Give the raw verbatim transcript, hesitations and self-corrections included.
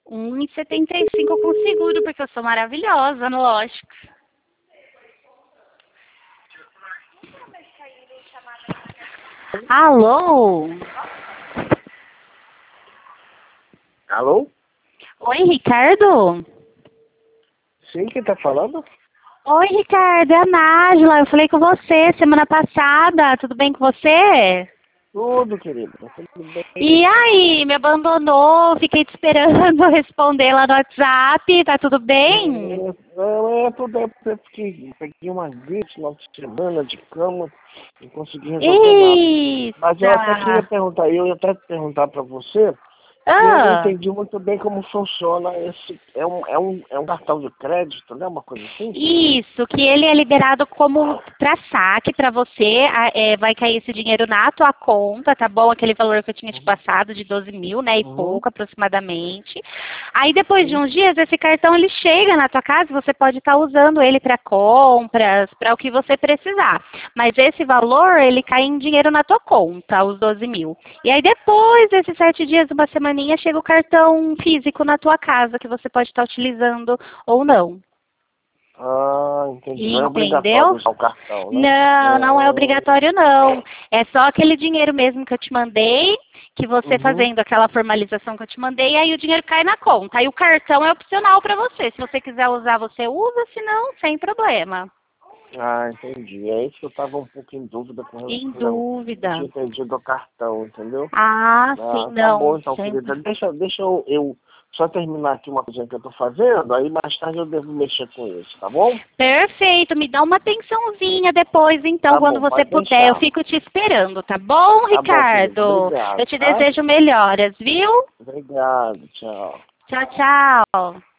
um e setenta e cinco com seguro, porque eu sou maravilhosa, lógico. Alô? Alô? Oi, Ricardo? Sim, quem tá falando? Oi, Ricardo, é a Nájila. Eu falei com você semana passada. Tudo bem com você? Tudo, querido. Tudo bem. E aí, me abandonou? Fiquei te esperando responder lá no WhatsApp. Tá tudo bem? Não, é tudo é porque peguei uma gripe final de semana de cama, não consegui resolver nada. Mas eu até queria Eita! perguntar, eu ia até perguntar para você, que eu não Ah! entendi muito bem como funciona esse. É um, é um, é um cartão de crédito, né? Uma coisa assim? Isso, que ele é liberado como para saque para você, a- é, vai cair esse dinheiro na tua conta, tá bom? Aquele valor que eu tinha te passado de doze mil, né, e Uhum. pouco aproximadamente. Aí depois de uns dias, esse cartão ele chega na tua casa, você pode estar usando ele para compras, para o que você precisar. Mas esse valor, ele cai em dinheiro na tua conta, os doze mil. E aí depois desses sete dias, uma semaninha, chega o cartão físico na tua casa, que você pode estar utilizando ou não. Ah, entendi. Não é obrigatório Entendeu? usar o cartão, né? Não, não é Não. obrigatório não. É só aquele dinheiro mesmo que eu te mandei, que você Uhum. fazendo aquela formalização que eu te mandei, aí o dinheiro cai na conta. Aí o cartão é opcional para você. Se você quiser usar, você usa, se não, sem problema. Ah, entendi. É isso que eu estava um pouco em dúvida com Em relação. Não, eu tinha dúvida. entendido o cartão, entendeu? Ah, sim, Ah, tá bom não, então, sempre. querida. Deixa, deixa eu, eu só terminar aqui uma coisinha que eu tô fazendo, aí mais tarde eu devo mexer com isso, tá bom? Perfeito, me dá uma atençãozinha depois, então, Tá quando bom, você pode puder. Eu deixar. fico te esperando, tá bom, Tá bom, querido. Ricardo? Eu Obrigado, te tá? desejo melhoras, viu? Obrigado, tchau. Tchau, tchau.